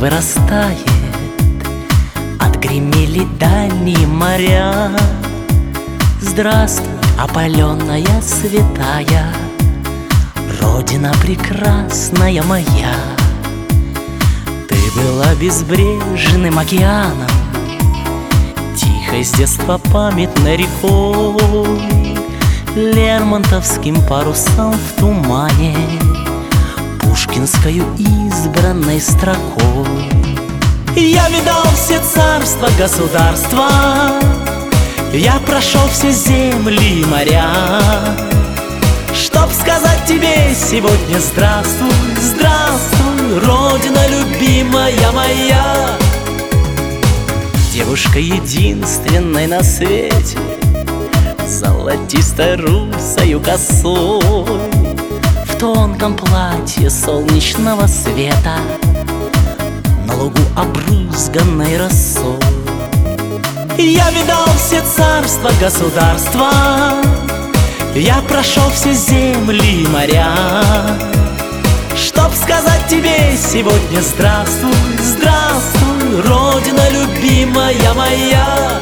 вырастает, отгремели дальние моря. Здравствуй, опаленная святая, Родина прекрасная моя. Ты была безбрежным океаном, тихой с детства памятной рекой, лермонтовским парусом в тумане, пушкинскою избранной строкой. Я видал все царства, государства, я прошел все земли и моря, чтоб сказать тебе сегодня здравствуй, здравствуй, Родина любимая моя. Девушка единственной на свете, золотистой русою косой, в тонком платье солнечного света, на лугу обрызганной росой. Я видал все царства, государства, я прошел все земли и моря, чтоб сказать тебе сегодня здравствуй, здравствуй, Родина любимая моя.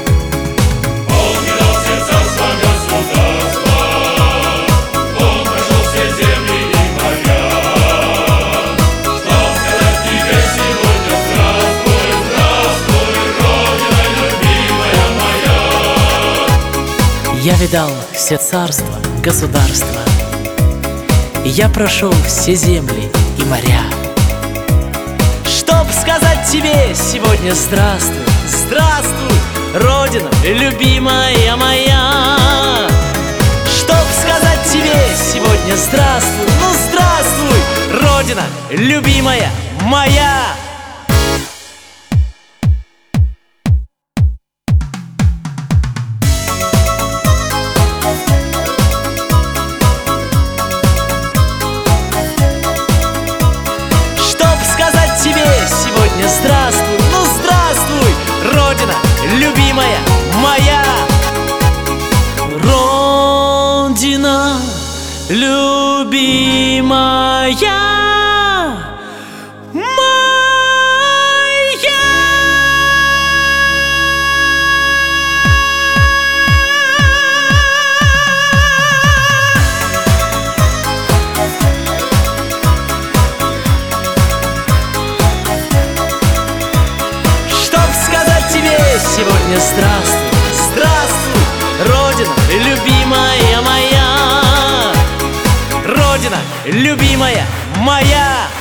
Я видал все царства, государства, я прошел все земли и моря, чтоб сказать тебе сегодня здравствуй, здравствуй, Родина любимая моя. Чтоб сказать тебе сегодня здравствуй, ну здравствуй, Родина любимая моя. Сегодня здравствуй, ну здравствуй, Родина любимая моя. Родина любимая моя. Сегодня здравствуй, здравствуй, Родина любимая моя. Родина любимая моя.